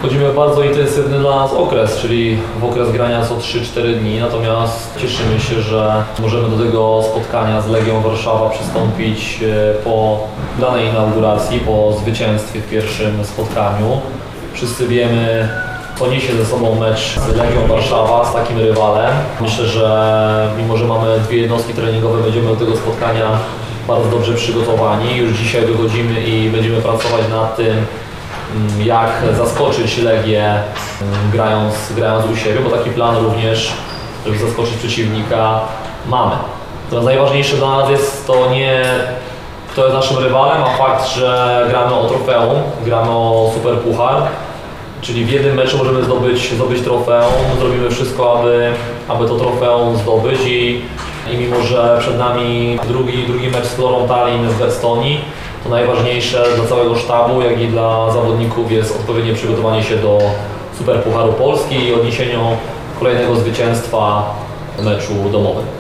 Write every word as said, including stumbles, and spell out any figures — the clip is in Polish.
Wchodzimy w bardzo intensywny dla nas okres, czyli w okres grania co trzy cztery dni, natomiast cieszymy się, że możemy do tego spotkania z Legią Warszawa przystąpić po danej inauguracji, po zwycięstwie w pierwszym spotkaniu. Wszyscy wiemy, co niesie ze sobą mecz z Legią Warszawa, z takim rywalem. Myślę, że mimo, że mamy dwie jednostki treningowe, będziemy do tego spotkania bardzo dobrze przygotowani. Już dzisiaj wychodzimy i będziemy pracować nad tym, jak zaskoczyć Legię grając, grając u siebie, bo taki plan również, żeby zaskoczyć przeciwnika, mamy. To najważniejsze dla nas jest to nie kto jest naszym rywalem, a fakt, że gramy o trofeum, gramy o super puchar. Czyli w jednym meczu możemy zdobyć, zdobyć trofeum, zrobimy wszystko, aby, aby to trofeum zdobyć i, i mimo, że przed nami drugi, drugi mecz z Florą Tallinn w Estonii, to najważniejsze dla całego sztabu, jak i dla zawodników jest odpowiednie przygotowanie się do Super Pucharu Polski i odniesieniu kolejnego zwycięstwa w meczu domowym.